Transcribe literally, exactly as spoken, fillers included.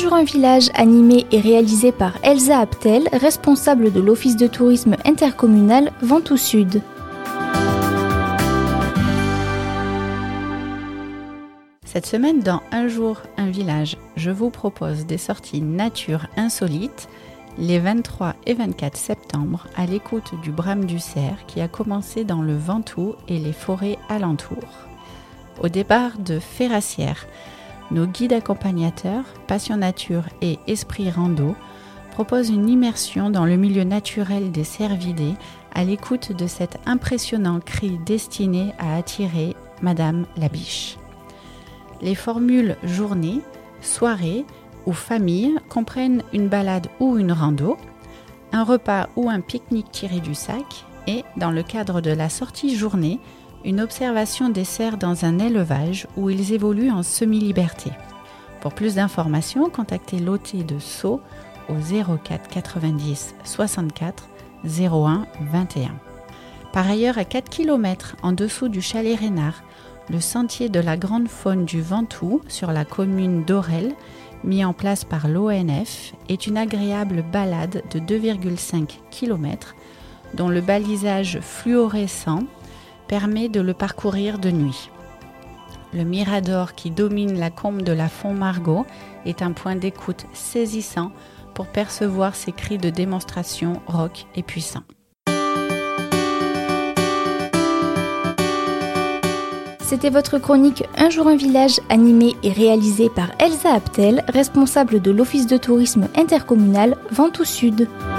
jour un village animé et réalisé par Elsa Aptel, responsable de l'Office de tourisme intercommunal Ventoux Sud. Cette semaine, dans Un jour, un village, je vous propose des sorties nature insolites les vingt-trois et vingt-quatre septembre à l'écoute du Brame du Cerf qui a commencé dans le Ventoux et les forêts alentours. Au départ de Ferrassières, nos guides accompagnateurs, Passion Nature et Esprit Rando proposent une immersion dans le milieu naturel des cervidés à l'écoute de cet impressionnant cri destiné à attirer Madame la Biche. Les formules journée, soirée ou famille comprennent une balade ou une rando, un repas ou un pique-nique tiré du sac et, dans le cadre de la sortie journée, une observation des cerfs dans un élevage où ils évoluent en semi-liberté. Pour plus d'informations, contactez l'O T de Sceaux au zéro quatre quatre-vingt-dix soixante-quatre zéro un vingt et un. Par ailleurs, à quatre kilomètres en dessous du chalet Reynard, le sentier de la grande faune du Ventoux sur la commune d'Orel, mis en place par l'O N F, est une agréable balade de deux virgule cinq kilomètres dont le balisage fluorescent permet de le parcourir de nuit. Le mirador qui domine la combe de la Font-Margot est un point d'écoute saisissant pour percevoir ces cris de démonstration rock et puissants. C'était votre chronique Un jour un village animée et réalisée par Elsa Aptel, responsable de l'Office de tourisme intercommunal Ventoux Sud.